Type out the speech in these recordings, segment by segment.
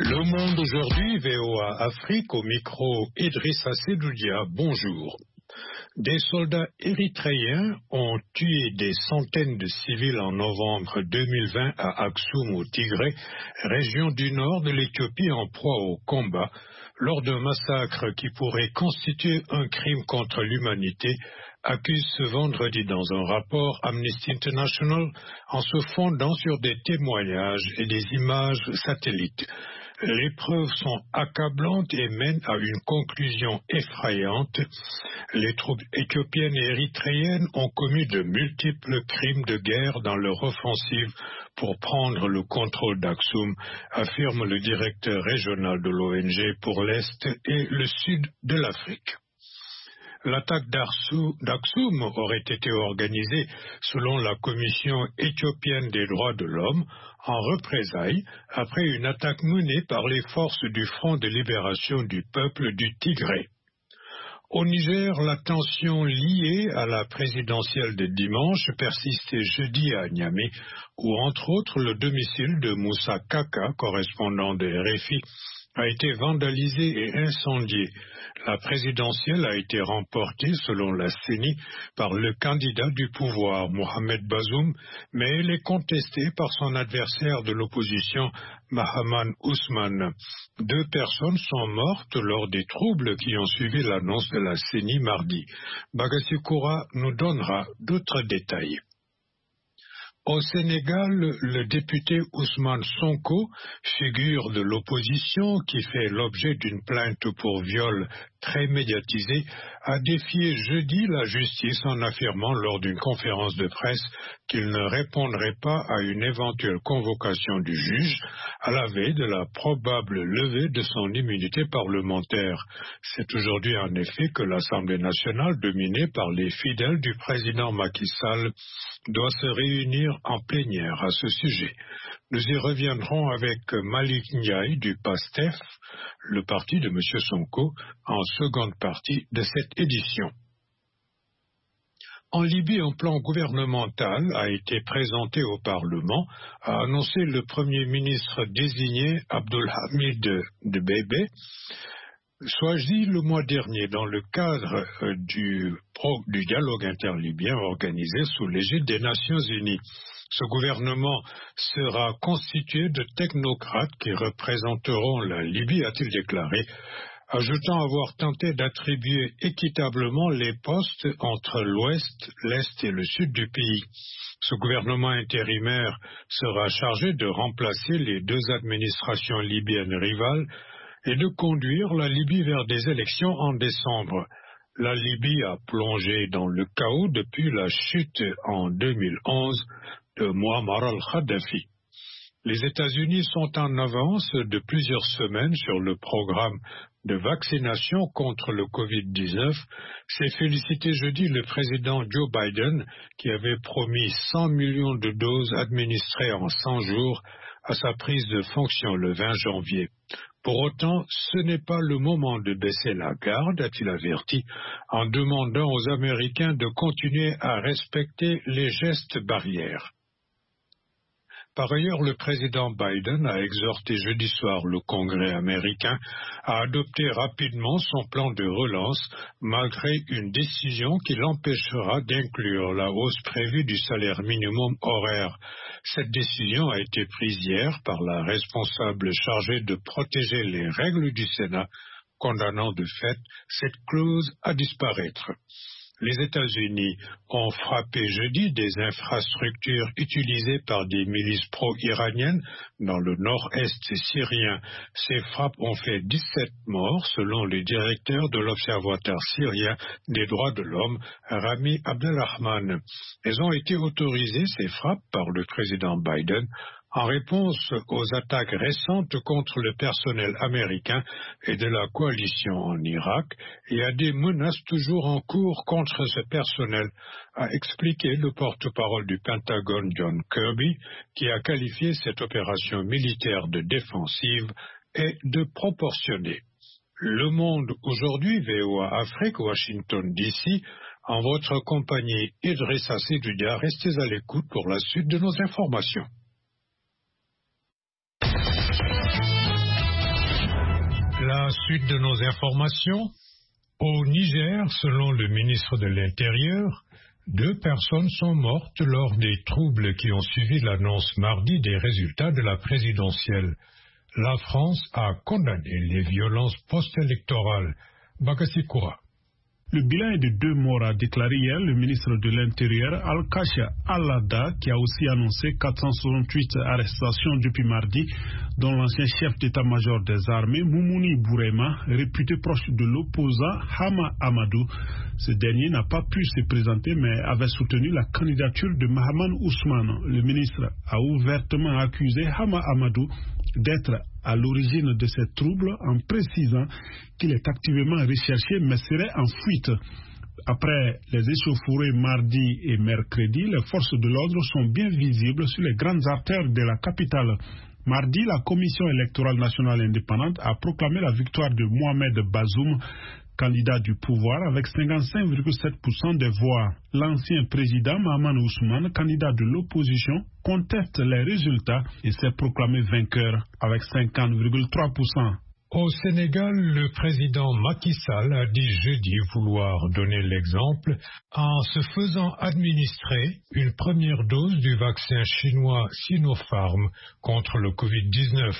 Le Monde aujourd'hui, VOA Afrique, au micro Idrissa Sedoudia, bonjour. Des soldats érythréens ont tué des centaines de civils en novembre 2020 à Aksum au Tigré, région du nord de l'Éthiopie en proie au combat, lors d'un massacre qui pourrait constituer un crime contre l'humanité, accuse ce vendredi dans un rapport Amnesty International en se fondant sur des témoignages et des images satellites. Les preuves sont accablantes et mènent à une conclusion effrayante. Les troupes éthiopiennes et érythréennes ont commis de multiples crimes de guerre dans leur offensive pour prendre le contrôle d'Aksum, affirme le directeur régional de l'ONG pour l'Est et le Sud de l'Afrique. L'attaque d'Aksum aurait été organisée, selon la Commission éthiopienne des droits de l'homme, en représailles après une attaque menée par les forces du Front de libération du peuple du Tigré. Au Niger, la tension liée à la présidentielle de dimanche persistait jeudi à Niamey, où entre autres le domicile de Moussa Kaka, correspondant de RFI, a été vandalisé et incendié. La présidentielle a été remportée, selon la CENI, par le candidat du pouvoir, Mohamed Bazoum, mais elle est contestée par son adversaire de l'opposition, Mahaman Ousmane. 2 personnes sont mortes lors des troubles qui ont suivi l'annonce de la CENI mardi. Bagassi Koura nous donnera d'autres détails. Au Sénégal, le député Ousmane Sonko, figure de l'opposition qui fait l'objet d'une plainte pour viol très médiatisée, a défié jeudi la justice en affirmant lors d'une conférence de presse qu'il ne répondrait pas à une éventuelle convocation du juge à la veille de la probable levée de son immunité parlementaire. C'est aujourd'hui en effet que l'Assemblée nationale, dominée par les fidèles du président Macky Sall, doit se réunir en plénière à ce sujet. Nous y reviendrons avec Malik Ndiaye du PASTEF, le parti de M. Sonko, en seconde partie de cette édition. En Libye, un plan gouvernemental a été présenté au Parlement, a annoncé le Premier ministre désigné Abdelhamid Dbeibeh, choisi le mois dernier dans le cadre du dialogue interlibyen organisé sous l'égide des Nations Unies. Ce gouvernement sera constitué de technocrates qui représenteront la Libye, a-t-il déclaré, ajoutant avoir tenté d'attribuer équitablement les postes entre l'Ouest, l'Est et le Sud du pays. Ce gouvernement intérimaire sera chargé de remplacer les 2 administrations libyennes rivales et de conduire la Libye vers des élections en décembre. La Libye a plongé dans le chaos depuis la chute en 2011 de Muammar al-Kadhafi. Les États-Unis sont en avance de plusieurs semaines sur le programme de vaccination contre le Covid-19. S'est félicité jeudi le président Joe Biden qui avait promis 100 millions de doses administrées en 100 jours à sa prise de fonction le 20 janvier. Pour autant, ce n'est pas le moment de baisser la garde, a-t-il averti, en demandant aux Américains de continuer à respecter les gestes barrières. Par ailleurs, le président Biden a exhorté jeudi soir le Congrès américain à adopter rapidement son plan de relance, malgré une décision qui l'empêchera d'inclure la hausse prévue du salaire minimum horaire. Cette décision a été prise hier par la responsable chargée de protéger les règles du Sénat, condamnant de fait cette clause à disparaître. Les États-Unis ont frappé jeudi des infrastructures utilisées par des milices pro-iraniennes dans le nord-est syrien. Ces frappes ont fait 17 morts, selon le directeur de l'Observatoire syrien des droits de l'homme, Rami Abdelrahman. Elles ont été autorisées, ces frappes, par le président Biden, en réponse aux attaques récentes contre le personnel américain et de la coalition en Irak et à des menaces toujours en cours contre ce personnel, a expliqué le porte-parole du Pentagone John Kirby, qui a qualifié cette opération militaire de défensive et de proportionnée. Le Monde aujourd'hui, VOA Afrique, Washington DC, en votre compagnie Idrissa Sedoudia, restez à l'écoute pour la suite de nos informations. La suite de nos informations. Au Niger, selon le ministre de l'Intérieur, 2 personnes sont mortes lors des troubles qui ont suivi l'annonce mardi des résultats de la présidentielle. La France a condamné les violences post-électorales. Bakassi Koura. Le bilan est de 2 morts, a déclaré hier le ministre de l'Intérieur, Al-Kasha Al-Ada, qui a aussi annoncé 468 arrestations depuis mardi, dont l'ancien chef d'état-major des armées, Moumouni Bourema, réputé proche de l'opposant Hama Amadou. Ce dernier n'a pas pu se présenter, mais avait soutenu la candidature de Mahaman Ousmane. Le ministre a ouvertement accusé Hama Amadou d'être à l'origine de ces troubles en précisant qu'il est activement recherché mais serait en fuite. Après les échauffourées mardi et mercredi, les forces de l'ordre sont bien visibles sur les grandes artères de la capitale. Mardi, la Commission électorale nationale indépendante a proclamé la victoire de Mohamed Bazoum, candidat du pouvoir, avec 55,7% des voix. L'ancien président Mahaman Ousmane, candidat de l'opposition, conteste les résultats et s'est proclamé vainqueur avec 50,3%. Au Sénégal, le président Macky Sall a dit jeudi vouloir donner l'exemple en se faisant administrer une première dose du vaccin chinois Sinopharm contre le Covid-19,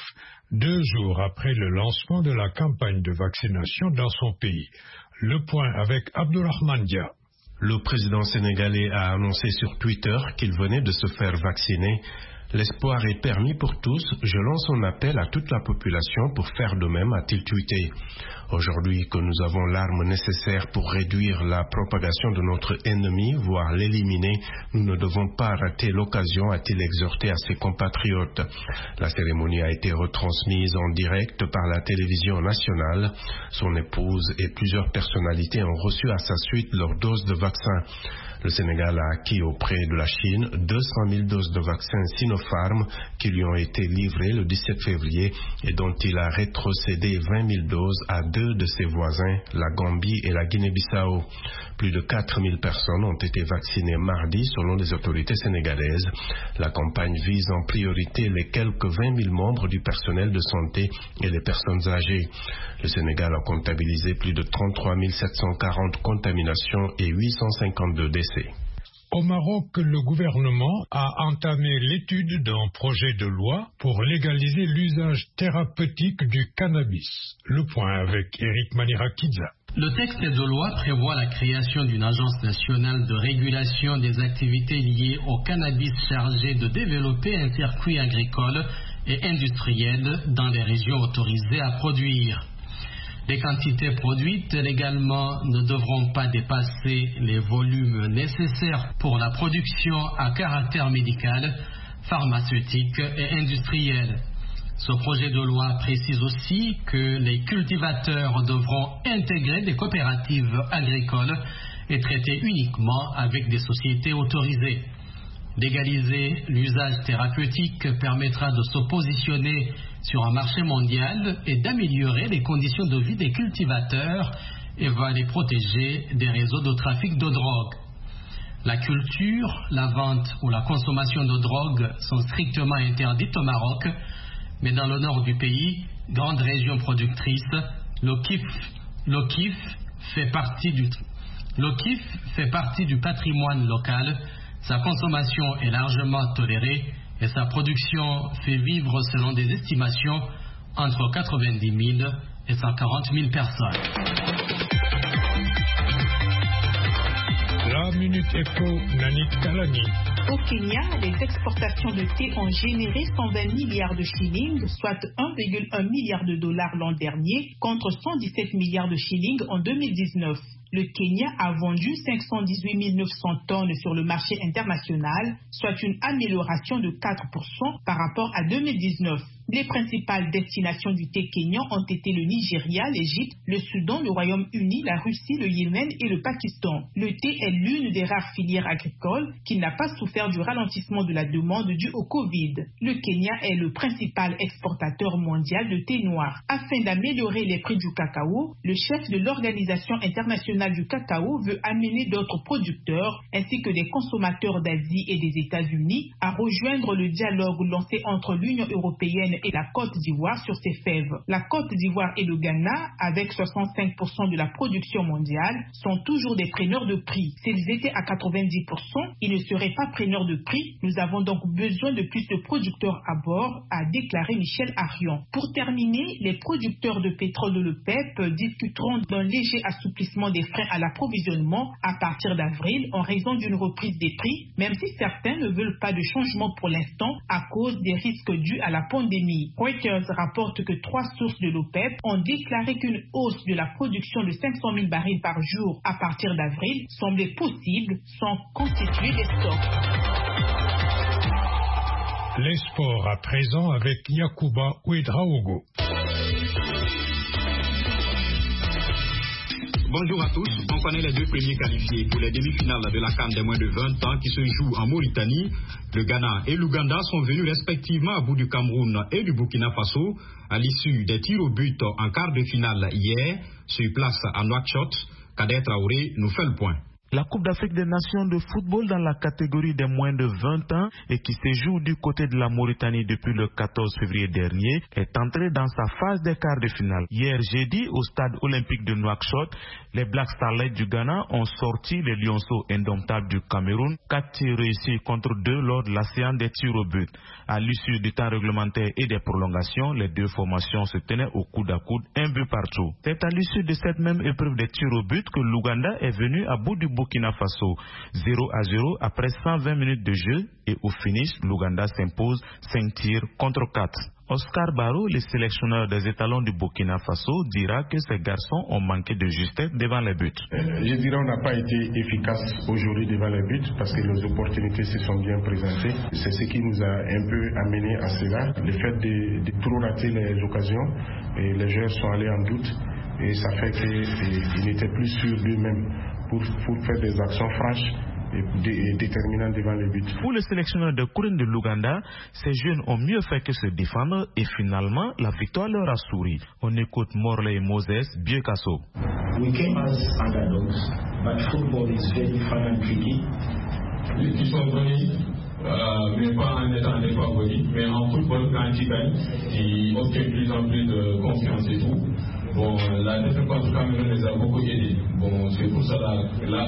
2 jours après le lancement de la campagne de vaccination dans son pays. Le point avec Abdourahmane Dia. Le président sénégalais a annoncé sur Twitter qu'il venait de se faire vacciner. L'espoir est permis pour tous. Je lance un appel à toute la population pour faire de même, a-t-il tweeté. Aujourd'hui que nous avons l'arme nécessaire pour réduire la propagation de notre ennemi, voire l'éliminer, nous ne devons pas rater l'occasion, a-t-il exhorté à ses compatriotes. La cérémonie a été retransmise en direct par la télévision nationale. Son épouse et plusieurs personnalités ont reçu à sa suite leur dose de vaccin. Le Sénégal a acquis auprès de la Chine 200 000 doses de vaccin Sinopharm qui lui ont été livrées le 17 février et dont il a rétrocédé 20 000 doses à 2 de ses voisins, la Gambie et la Guinée-Bissau. Plus de 4 000 personnes ont été vaccinées mardi selon les autorités sénégalaises. La campagne vise en priorité les quelques 20 000 membres du personnel de santé et les personnes âgées. Le Sénégal a comptabilisé plus de 33 740 contaminations et 852 décès. Au Maroc, le gouvernement a entamé l'étude d'un projet de loi pour légaliser l'usage thérapeutique du cannabis. Le point avec Eric Manirakidza. Le texte de loi prévoit la création d'une agence nationale de régulation des activités liées au cannabis chargée de développer un circuit agricole et industriel dans les régions autorisées à produire. Les quantités produites légalement ne devront pas dépasser les volumes nécessaires pour la production à caractère médical, pharmaceutique et industriel. Ce projet de loi précise aussi que les cultivateurs devront intégrer des coopératives agricoles et traiter uniquement avec des sociétés autorisées. Légaliser l'usage thérapeutique permettra de se positionner sur un marché mondial et d'améliorer les conditions de vie des cultivateurs et va les protéger des réseaux de trafic de drogue. La culture, la vente ou la consommation de drogue sont strictement interdites au Maroc, mais dans le nord du pays, grande région productrice, l'Okif fait partie du patrimoine local. Sa consommation est largement tolérée et sa production fait vivre, selon des estimations, entre 90 000 et 140 000 personnes. La Minute Éco, Nanik Talani. Au Kenya, les exportations de thé ont généré 120 milliards de shillings, soit 1,1 milliard de dollars l'an dernier, contre 117 milliards de shillings en 2019. Le Kenya a vendu 518 900 tonnes sur le marché international, soit une amélioration de 4% par rapport à 2019. Les principales destinations du thé kenyan ont été le Nigeria, l'Égypte, le Soudan, le Royaume-Uni, la Russie, le Yémen et le Pakistan. Le thé est l'une des rares filières agricoles qui n'a pas souffert du ralentissement de la demande due au Covid. Le Kenya est le principal exportateur mondial de thé noir. Afin d'améliorer les prix du cacao, le chef de l'Organisation internationale du cacao veut amener d'autres producteurs ainsi que des consommateurs d'Asie et des États-Unis à rejoindre le dialogue lancé entre l'Union européenne et la Côte d'Ivoire sur ces fèves. La Côte d'Ivoire et le Ghana, avec 65% de la production mondiale, sont toujours des preneurs de prix. S'ils étaient à 90%, ils ne seraient pas preneurs de prix. Nous avons donc besoin de plus de producteurs à bord, a déclaré Michel Arion. Pour terminer, les producteurs de pétrole de l'OPEP discuteront d'un léger assouplissement des freins à l'approvisionnement à partir d'avril en raison d'une reprise des prix, même si certains ne veulent pas de changement pour l'instant à cause des risques dus à la pandémie. Reuters rapporte que 3 sources de l'OPEP ont déclaré qu'une hausse de la production de 500 000 barils par jour à partir d'avril semblait possible sans constituer des stocks. Les sports à présent avec Yacouba Ouedraogo. Bonjour à tous. On connaît les 2 premiers qualifiés pour les demi-finales de la CAN des moins de 20 ans qui se jouent en Mauritanie. Le Ghana et l'Ouganda sont venus respectivement à bout du Cameroun et du Burkina Faso à l'issue des tirs au but en quart de finale hier. Sur place à Nouakchott, Kader Traoré nous fait le point. La Coupe d'Afrique des Nations de football dans la catégorie des moins de 20 ans et qui se joue du côté de la Mauritanie depuis le 14 février dernier est entrée dans sa phase des quarts de finale. Hier jeudi, au stade olympique de Nouakchott, les Black Starlights du Ghana ont sorti les lionceaux indomptables du Cameroun, 4 tirs réussis contre 2 lors de la séance des tirs au but. À l'issue du temps réglementaire et des prolongations, les 2 formations se tenaient au coude à coude, un but partout. C'est à l'issue de cette même épreuve des tirs au but que l'Ouganda est venu à bout du Burkina Faso, 0-0 après 120 minutes de jeu et au finish, l'Ouganda s'impose 5 tirs contre 4. Oscar Barrow, le sélectionneur des étalons du Burkina Faso, dira que ces garçons ont manqué de justesse devant les buts. Je dirais qu'on n'a pas été efficace aujourd'hui devant les buts parce que les opportunités se sont bien présentées. C'est ce qui nous a un peu amené à cela. Le fait de trop rater les occasions, et les joueurs sont allés en doute et ça fait qu'ils n'étaient plus sûrs d'eux-mêmes pour faire des actions franches et déterminantes devant les buts. Pour le sélectionneur de Kouren de l'Ouganda, ces jeunes ont mieux fait que se défendre et finalement la victoire leur a souri. On écoute Morley Moses Biekasso. We came as underdogs, but football is very fun and tricky. Ils sont venus, mais pas en étant des favoris, mais en football quand ils gagnent, ils obtiennent plus en plus de confiance et tout. Bon, la défaite contre Cameroun les a beaucoup aidés. Bon, c'est pour cela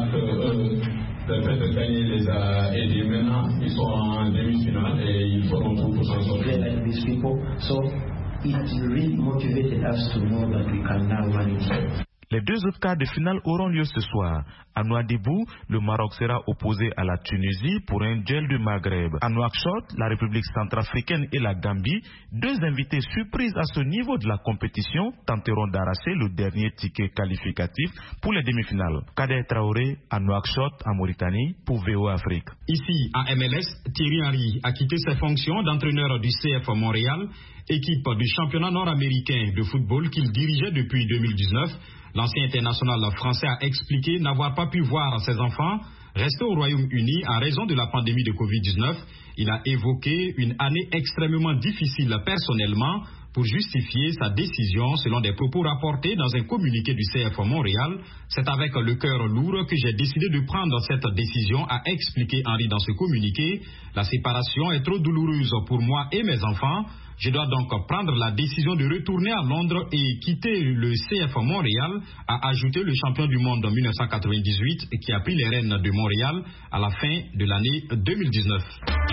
le fait de gagner les a aidés. Maintenant, ils sont en demi-finale et ils feront tout pour s'en sortir. Like these people, so it really motivated us to know that we can now manage. Les 2 autres quarts de finale auront lieu ce soir. À Nouadhibou, le Maroc sera opposé à la Tunisie pour un duel du Maghreb. À Nouakchott, la République centrafricaine et la Gambie, 2 invités surprises à ce niveau de la compétition, tenteront d'arracher le dernier ticket qualificatif pour les demi-finales. Kader Traoré, à Nouakchott, en Mauritanie, pour VOA Afrique. Ici, à MLS, Thierry Henry a quitté ses fonctions d'entraîneur du CF Montréal, équipe du championnat nord-américain de football qu'il dirigeait depuis 2019. L'ancien international français a expliqué n'avoir pas pu voir ses enfants rester au Royaume-Uni en raison de la pandémie de Covid-19. Il a évoqué une année extrêmement difficile personnellement pour justifier sa décision selon des propos rapportés dans un communiqué du CF Montréal. C'est avec le cœur lourd que j'ai décidé de prendre cette décision, a expliqué Henry dans ce communiqué. La séparation est trop douloureuse pour moi et mes enfants. Je dois donc prendre la décision de retourner à Londres et quitter le CF Montréal, a ajouté le champion du monde en 1998 qui a pris les rênes de Montréal à la fin de l'année 2019.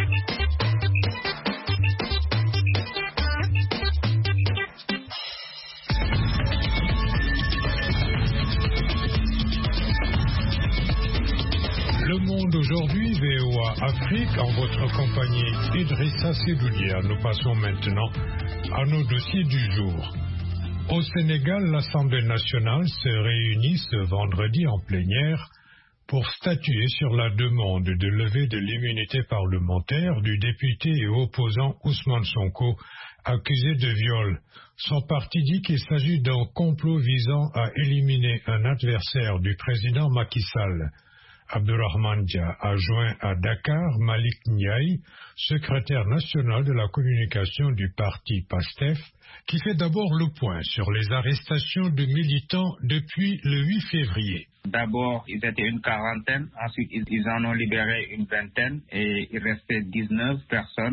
Le Monde aujourd'hui, VOA Afrique, en votre compagnie Idrissa Sedoulia. Nous passons maintenant à nos dossiers du jour. Au Sénégal, l'Assemblée nationale se réunit ce vendredi en plénière pour statuer sur la demande de levée de l'immunité parlementaire du député et opposant Ousmane Sonko, accusé de viol. Son parti dit qu'il s'agit d'un complot visant à éliminer un adversaire du président Macky Sall. Abdourahmane Dia a joint à Dakar Malik Ndiaye, secrétaire national de la communication du parti PASTEF, qui fait d'abord le point sur les arrestations de militants depuis le 8 février. D'abord, ils étaient une quarantaine, ensuite ils en ont libéré une vingtaine et il restait 19 personnes.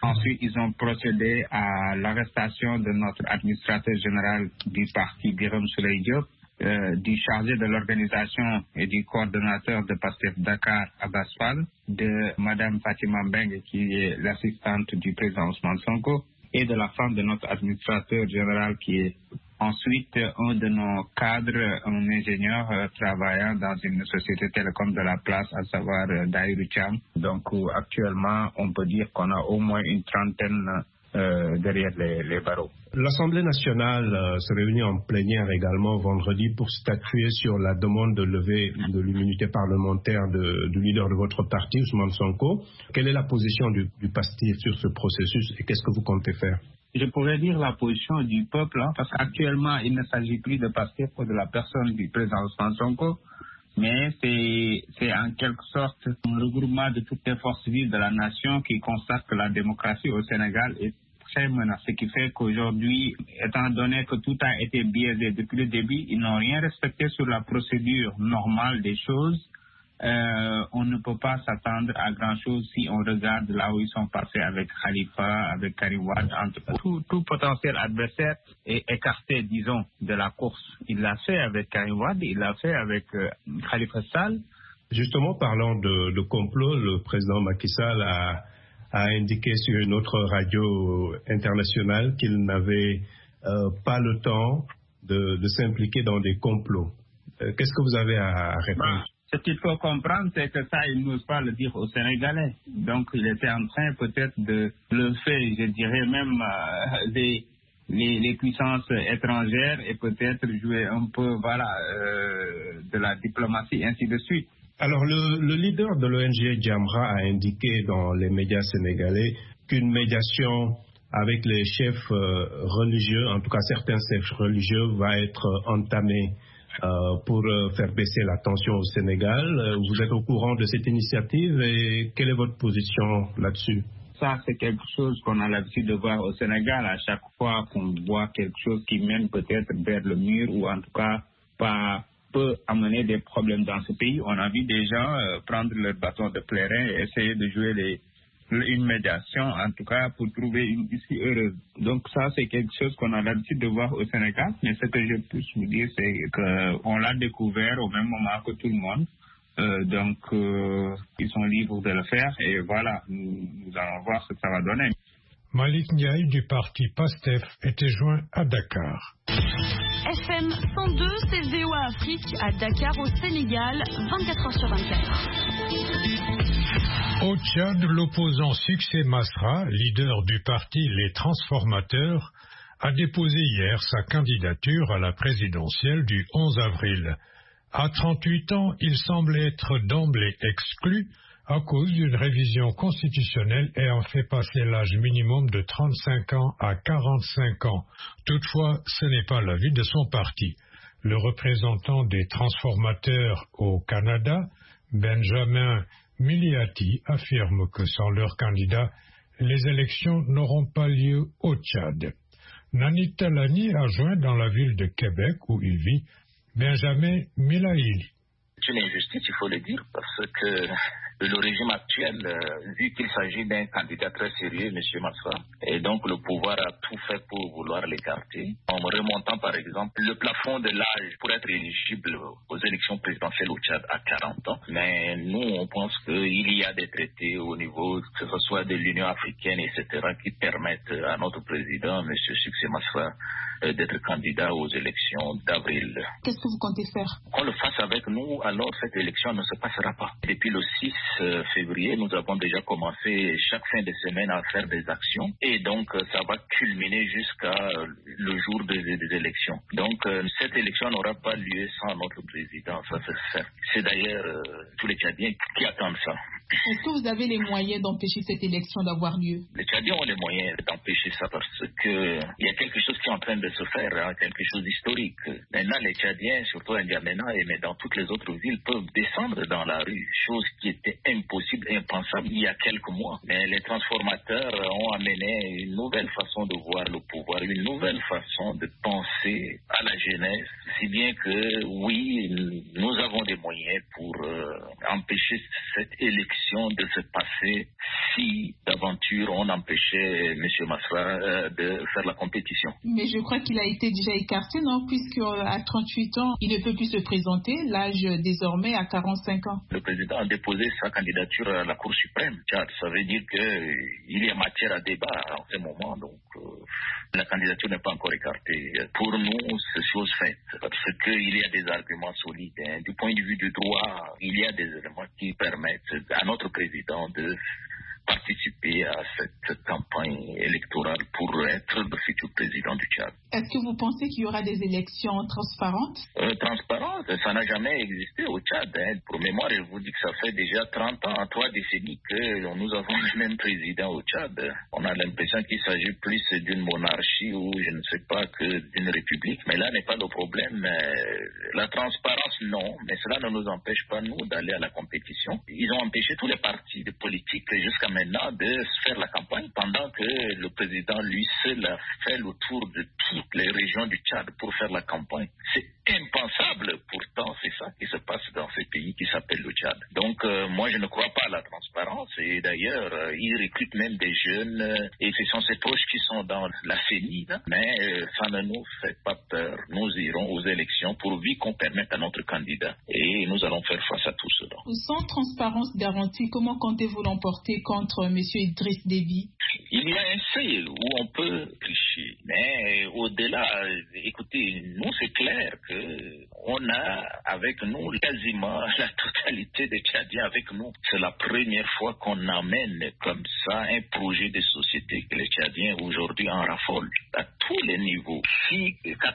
Ensuite, ils ont procédé à l'arrestation de notre administrateur général du parti, Birame Souleye Diop, du chargé de l'organisation et du coordonnateur de PASTEF Dakar, Abbas Fall, de Madame Fatima Mbengue, qui est l'assistante du président Ousmane Sonko, et de la femme de notre administrateur général, qui est ensuite un de nos cadres, un ingénieur travaillant dans une société télécom de la place, à savoir Daïrou Cham. Donc actuellement, on peut dire qu'on a au moins une trentaine derrière les barreaux. L'Assemblée nationale se réunit en plénière également vendredi pour statuer sur la demande de levée de l'immunité parlementaire du leader de votre parti, Ousmane Sonko. Quelle est la position du PASTEF sur ce processus et qu'est-ce que vous comptez faire? Je pourrais dire la position du peuple, parce qu'actuellement, il ne s'agit plus de PASTEF ou de la personne du président Ousmane Sonko, mais c'est en quelque sorte un regroupement de toutes les forces vives de la nation qui constate que la démocratie au Sénégal est très menacée. Ce qui fait qu'aujourd'hui, étant donné que tout a été biaisé depuis le début, ils n'ont rien respecté sur la procédure normale des choses. On ne peut pas s'attendre à grand-chose si on regarde là où ils sont passés avec Khalifa, avec Karim Wade. Tout potentiel adversaire est écarté, disons, de la course. Il l'a fait avec Karim Wade, il l'a fait avec Khalifa Sall. Justement, parlant de complot, le président Macky Sall a indiqué sur une autre radio internationale qu'il n'avait pas le temps de s'impliquer dans des complots. Qu'est-ce que vous avez à répondre? Ce qu'il faut comprendre, c'est que ça, il n'ose pas le dire aux Sénégalais. Donc, il était en train peut-être de le faire, je dirais même les puissances étrangères et peut-être jouer un peu, de la diplomatie, ainsi de suite. Alors, le leader de l'ONG Jamra a indiqué dans les médias sénégalais qu'une médiation avec les chefs religieux, en tout cas certains chefs religieux, va être entamée pour faire baisser la tension au Sénégal. Vous êtes au courant de cette initiative et quelle est votre position là-dessus? Ça, c'est quelque chose qu'on a l'habitude de voir au Sénégal à chaque fois qu'on voit quelque chose qui mène peut-être vers le mur ou en tout cas peut amener des problèmes dans ce pays. On a vu des gens prendre leur bâton de pèlerin et essayer de jouer une médiation, en tout cas pour trouver une issue heureuse. Donc ça, c'est quelque chose qu'on a l'habitude de voir au Sénégal, mais ce que je peux vous dire, c'est qu'on l'a découvert au même moment que tout le monde. Donc ils sont libres de le faire et voilà, nous allons voir ce que ça va donner. Malik Ndiaye du parti PASTEF était joint à Dakar. FM 102, c'est VOA Afrique à Dakar au Sénégal, 24h sur 24. Au Tchad, l'opposant Succès Masra, leader du parti Les Transformateurs, a déposé hier sa candidature à la présidentielle du 11 avril. À 38 ans, il semble être d'emblée exclu à cause d'une révision constitutionnelle ayant fait passer l'âge minimum de 35 ans à 45 ans. Toutefois, ce n'est pas l'avis de son parti. Le représentant des Transformateurs au Canada, Benjamin Miliati, affirme que sans leur candidat, les élections n'auront pas lieu au Tchad. Nani Talani a joint dans la ville de Québec où il vit Benjamin Milaili. C'est une injustice, il faut le dire, parce que le régime actuel, vu qu'il s'agit d'un candidat très sérieux, M. Masra, et donc le pouvoir a tout fait pour vouloir l'écarter, en remontant par exemple le plafond de l'âge pour être éligible aux élections présidentielles au Tchad à 40 ans. Mais nous, on pense qu'il y a des traités au niveau, que ce soit de l'Union africaine, etc., qui permettent à notre président, M. Succès Masra, d'être candidat aux élections d'avril. Qu'est-ce que vous comptez faire? Qu'on le fasse avec nous, alors cette élection ne se passera pas. Depuis le 6 février, nous avons déjà commencé chaque fin de semaine à faire des actions et donc ça va culminer jusqu'à le jour des élections. Donc cette élection n'aura pas lieu sans notre président, ça c'est certain. C'est d'ailleurs tous les Tchadiens qui attendent ça. Est-ce que vous avez les moyens d'empêcher cette élection d'avoir lieu? Les Tchadiens ont les moyens d'empêcher ça parce que il y a quelque chose qui est en train de se faire, quelque chose d'historique. Maintenant, les Tchadiens, surtout à N'Djamena mais dans toutes les autres villes, peuvent descendre dans la rue, chose qui était impossible, impensable il y a quelques mois. Mais les transformateurs ont amené une nouvelle façon de voir le pouvoir, une nouvelle façon de penser à la jeunesse, si bien que oui, nous avons des moyens pour empêcher cette élection élections de se passer si d'aventure on empêchait M. Masra de faire la compétition. Mais je crois qu'il a été déjà écarté, non? Puisqu'à 38 ans, il ne peut plus se présenter, l'âge désormais à 45 ans. Le président a déposé sa candidature à la Cour suprême. Ça veut dire qu'il y a matière à débat en ce moment, donc la candidature n'est pas encore écartée. Pour nous, c'est chose faite, parce qu'il y a des arguments solides. Du point de vue du droit, il y a des éléments qui permettent à notre président de participer à cette campagne électorale pour être le futur président du Tchad. Est-ce que vous pensez qu'il y aura des élections transparentes? Transparentes, ça n'a jamais existé au Tchad. Pour mémoire, je vous dis que ça fait déjà 30 ans, 3 décennies que nous avons le même président au Tchad. On a l'impression qu'il s'agit plus d'une monarchie ou je ne sais pas que d'une république, mais là n'est pas le problème. La transparence, non, mais cela ne nous empêche pas, nous, d'aller à la compétition. Ils ont empêché tous les partis politiques jusqu'à maintenant de faire la campagne pendant que le président lui seul a fait le tour de toutes les régions du Tchad pour faire la campagne. C'est impensable, pourtant c'est ça qui se passe dans ce pays qui s'appelle le Tchad. Donc moi je ne crois pas à la transparence et d'ailleurs ils recrutent même des jeunes et ce sont ces proches qui sont dans la CENI, mais ça ne nous fait pas peur. Nous irons aux élections pourvu qu'on permette à notre candidat et nous allons faire face à tout cela. Sans transparence garantie, comment comptez-vous l'emporter contre M. Idriss Déby? Il y a un seuil où on peut tricher, mais au-delà, écoutez, nous c'est clair qu'on a avec nous quasiment la totalité des Tchadiens avec nous. C'est la première fois qu'on amène comme ça un projet de société que les Tchadiens aujourd'hui en raffolent à tous les niveaux. Si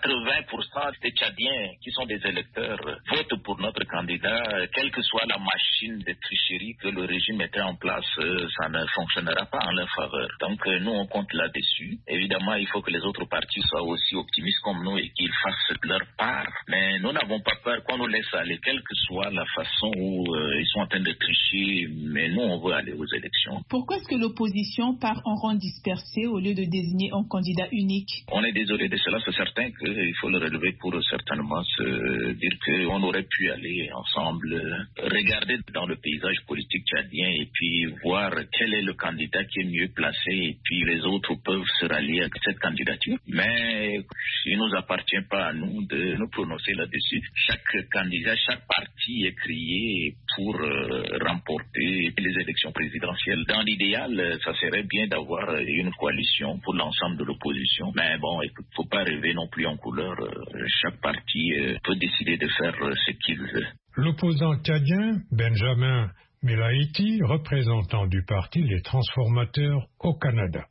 80% des Tchadiens qui sont des électeurs votent pour notre candidat, quelle que soit la machine de tricherie que le régime mettait en place, ça ne fonctionnera pas en leur faveur. Donc nous on compte là-dessus. Évidemment il faut que les autres partis soient aussi optimistes comme nous et qu'ils fassent leur part. Mais nous n'avons pas peur qu'on nous laisse aller, quelle que soit la façon où ils sont en train de tricher, mais nous on veut aller aux élections. Pourquoi est-ce que l'opposition part en rang dispersé au lieu de désigner un candidat unique? On est désolé de cela, c'est certain qu'il faut le relever pour certainement se dire qu'on aurait pu aller ensemble, regarder dans le paysage politique tchadien et puis voir quel est le candidat qui est mieux placé et puis les autres peuvent se rallier à cette candidature. Mais il ne nous appartient pas à nous de nous prononcer là-dessus. Chaque candidat, chaque parti est crié pour remporter les élections présidentielles. Dans l'idéal, ça serait bien d'avoir une coalition pour l'ensemble de l'opposition. Mais bon, écoute, faut pas rêver non plus en couleur. Chaque parti peut décider de faire ce qu'il veut. L'opposant tchadien, Benjamin Melaïti, représentant du parti Les Transformateurs au Canada.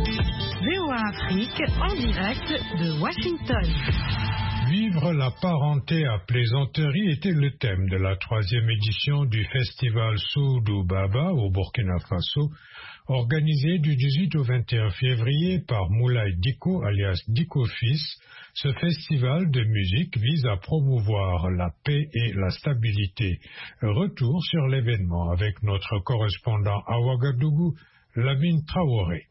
VOA Afrique en direct de Washington. Vivre la parenté à plaisanterie était le thème de la 3e édition du festival Soudou Baba au Burkina Faso, organisé du 18 au 21 février par Moulay Diko alias Diko Fils. Ce festival de musique vise à promouvoir la paix et la stabilité. Retour sur l'événement avec notre correspondant à Ouagadougou, Lamine Traoré.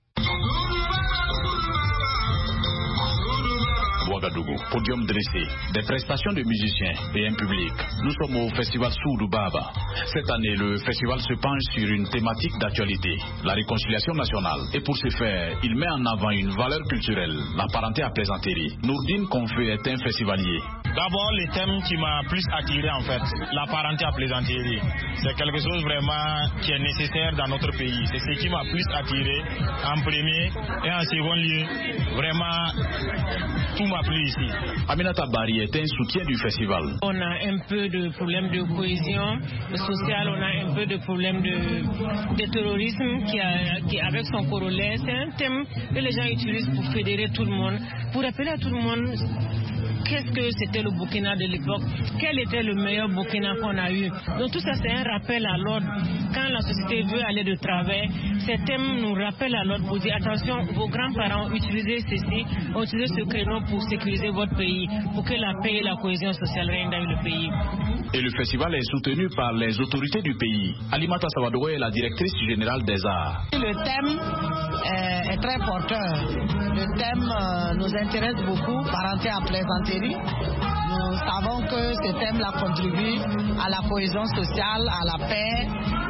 Ouagadougou, podium dressé, des prestations de musiciens et un public. Nous sommes au festival Soudou Baba. Cette année, le festival se penche sur une thématique d'actualité, la réconciliation nationale. Et pour ce faire, il met en avant une valeur culturelle, la parenté à plaisanterie. Nourdine Confé est un festivalier. D'abord, le thème qui m'a plus attiré en fait, la parenté à plaisanterie. C'est quelque chose vraiment qui est nécessaire dans notre pays. C'est ce qui m'a plus attiré en premier et en second lieu. Vraiment, tout m'a plu ici. Aminata Bari est un soutien du festival. On a un peu de problème de cohésion sociale, on a un peu de problème de terrorisme qui avec son corollaire. C'est un thème que les gens utilisent pour fédérer tout le monde, pour rappeler à tout le monde qu'est-ce que c'était le Burkina de l'époque, quel était le meilleur Burkina qu'on a eu. Donc tout ça c'est un rappel à l'ordre. Quand la société veut aller de travers, ces thèmes nous rappellent à l'ordre pour dire attention, vos grands-parents ont utilisé ceci, ont utilisé ce créneau pour sécuriser votre pays, pour que la paix et la cohésion sociale règnent dans le pays. Et le festival est soutenu par les autorités du pays. Alimata Sawadoué est la directrice générale des arts. Le thème est très porteur. Le thème nous intéresse beaucoup, parenté à plaisanterie. Nous savons que ce thème-là contribue à la cohésion sociale, à la paix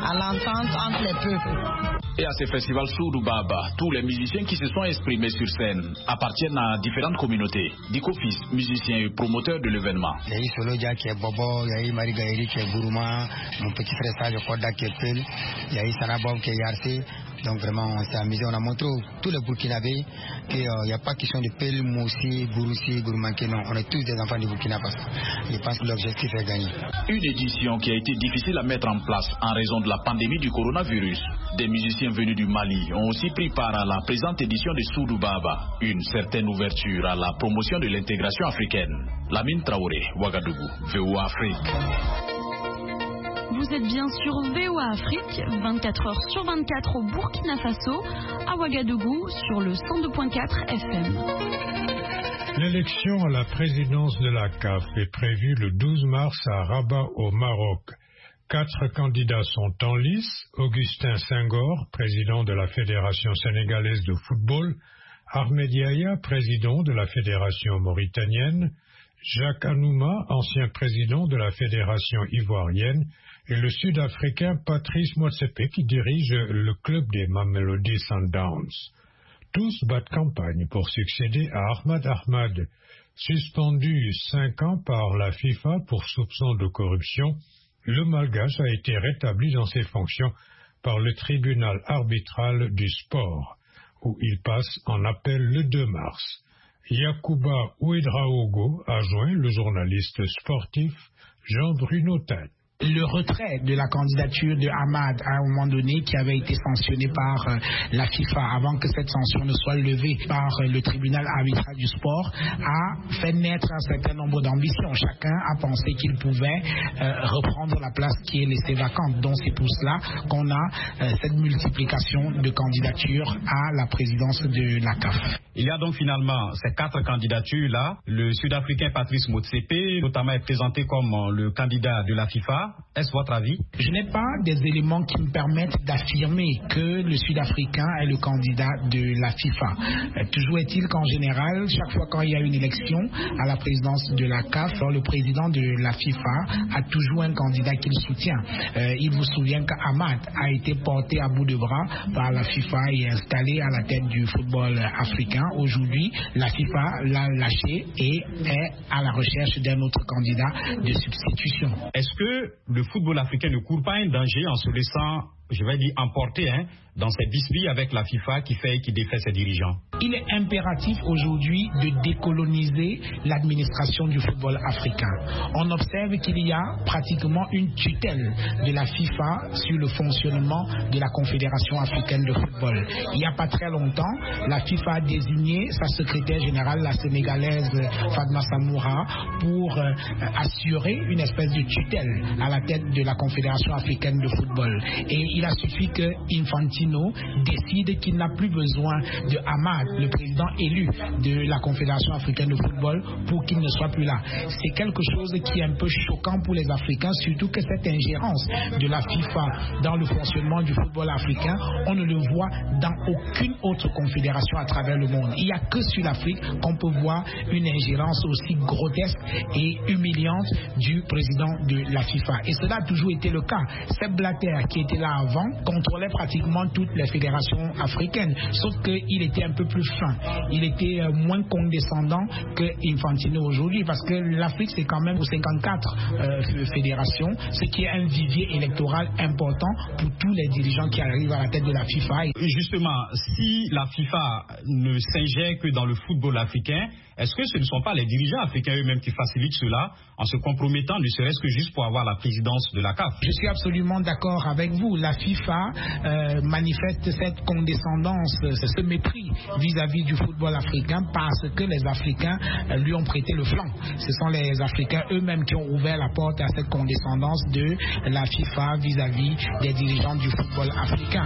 à l'entente entre les peuples. Et à ce festival Soudou Baba, tous les musiciens qui se sont exprimés sur scène appartiennent à différentes communautés. Diko Fils, musicien et promoteur de l'événement. Il y a eu Solodia qui est Bobo, il y a eu Marie Gaëri qui est Gourouma, mon petit frère Sage Koda qui est Pel, il y a eu Sanabob qui est Yarse. Donc vraiment on s'est amusé, on a montré tous les Burkinabés qu'il n'y a pas question de Pel, Moussi, Gouroussi, Gouroumanké, non, on est tous des enfants du Burkina Faso. Je pense que l'objectif est gagné. Une édition qui a été difficile à mettre en place en raison de la pandémie du coronavirus. Des musiciens venus du Mali ont aussi pris part à la présente édition de Soudou Baba, une certaine ouverture à la promotion de l'intégration africaine. Lamine Traoré, Ouagadougou, VOA Afrique. Vous êtes bien sur VOA Afrique, 24 heures sur 24 au Burkina Faso, à Ouagadougou, sur le 102.4 FM. L'élection à la présidence de la CAF est prévue le 12 mars à Rabat au Maroc. 4 candidats sont en lice: Augustin Senghor, président de la Fédération sénégalaise de football, Ahmed Yahya, président de la Fédération mauritanienne, Jacques Anouma, ancien président de la Fédération ivoirienne, et le Sud-Africain Patrice Motsepe qui dirige le club des Mamelodi Sundowns. Tous battent campagne pour succéder à Ahmad Ahmad, suspendu 5 ans par la FIFA pour soupçon de corruption. Le Malgache a été rétabli dans ses fonctions par le tribunal arbitral du sport, où il passe en appel le 2 mars. Yacouba Ouedraogo a joint le journaliste sportif Jean-Bruno Tan. Le retrait de la candidature de Ahmad à un moment donné qui avait été sanctionné par la FIFA avant que cette sanction ne soit levée par le tribunal arbitral du sport a fait naître un certain nombre d'ambitions. Chacun a pensé qu'il pouvait reprendre la place qui est laissée vacante. Donc c'est pour cela qu'on a cette multiplication de candidatures à la présidence de la CAF. Il y a donc finalement ces 4 candidatures-là. Le Sud-Africain Patrice Motsepe, notamment, est présenté comme le candidat de la FIFA. Est-ce votre avis? Je n'ai pas des éléments qui me permettent d'affirmer que le Sud-Africain est le candidat de la FIFA. Toujours est-il qu'en général, chaque fois quand il y a une élection à la présidence de la CAF, le président de la FIFA a toujours un candidat qu'il soutient. Il vous souvient qu'Ahmad a été porté à bout de bras par la FIFA et installé à la tête du football africain. Aujourd'hui, la FIFA l'a lâché et est à la recherche d'un autre candidat de substitution. Est-ce que le football africain ne court pas un danger en se laissant, je vais dire, emporter dans ces bisbilles avec la FIFA qui défait ses dirigeants? Il est impératif aujourd'hui de décoloniser l'administration du football africain. On observe qu'il y a pratiquement une tutelle de la FIFA sur le fonctionnement de la Confédération africaine de football. Il n'y a pas très longtemps, la FIFA a désigné sa secrétaire générale, la sénégalaise Fatma Samoura, pour assurer une espèce de tutelle à la tête de la Confédération africaine de football. Et il a suffi que Infantino décide qu'il n'a plus besoin de Ahmad, le président élu de la Confédération africaine de football, pour qu'il ne soit plus là. C'est quelque chose qui est un peu choquant pour les Africains, surtout que cette ingérence de la FIFA dans le fonctionnement du football africain, on ne le voit dans aucune autre confédération à travers le monde. Il n'y a que sur l'Afrique qu'on peut voir une ingérence aussi grotesque et humiliante du président de la FIFA. Et cela a toujours été le cas. Sepp Blatter, qui était là avant, contrôlait pratiquement toutes les fédérations africaines, sauf qu'il était un peu plus fin. Il était moins condescendant que Infantino aujourd'hui, parce que l'Afrique, c'est quand même 54 fédérations, ce qui est un vivier électoral important pour tous les dirigeants qui arrivent à la tête de la FIFA. Et justement, si la FIFA ne s'ingère que dans le football africain, est-ce que ce ne sont pas les dirigeants africains eux-mêmes qui facilitent cela en se compromettant, ne serait-ce que juste pour avoir la présidence de la CAF? Je suis absolument d'accord avec vous. La FIFA manifeste cette condescendance, ce mépris vis-à-vis du football africain parce que les Africains lui ont prêté le flanc. Ce sont les Africains eux-mêmes qui ont ouvert la porte à cette condescendance de la FIFA vis-à-vis des dirigeants du football africain.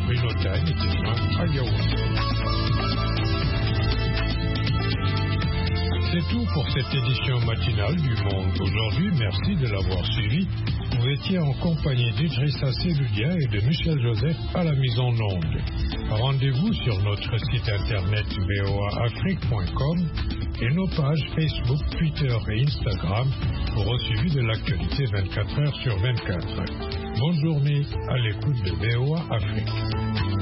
C'est tout pour cette édition matinale du Monde aujourd'hui. Merci de l'avoir suivi. Vous étiez en compagnie d'Idrissa Seloudia et de Michel Joseph à la mise en onde. Rendez-vous sur notre site internet voaafrique.com et nos pages Facebook, Twitter et Instagram pour un suivi de l'actualité 24 heures sur 24. Bonne journée à l'écoute de VOA Afrique.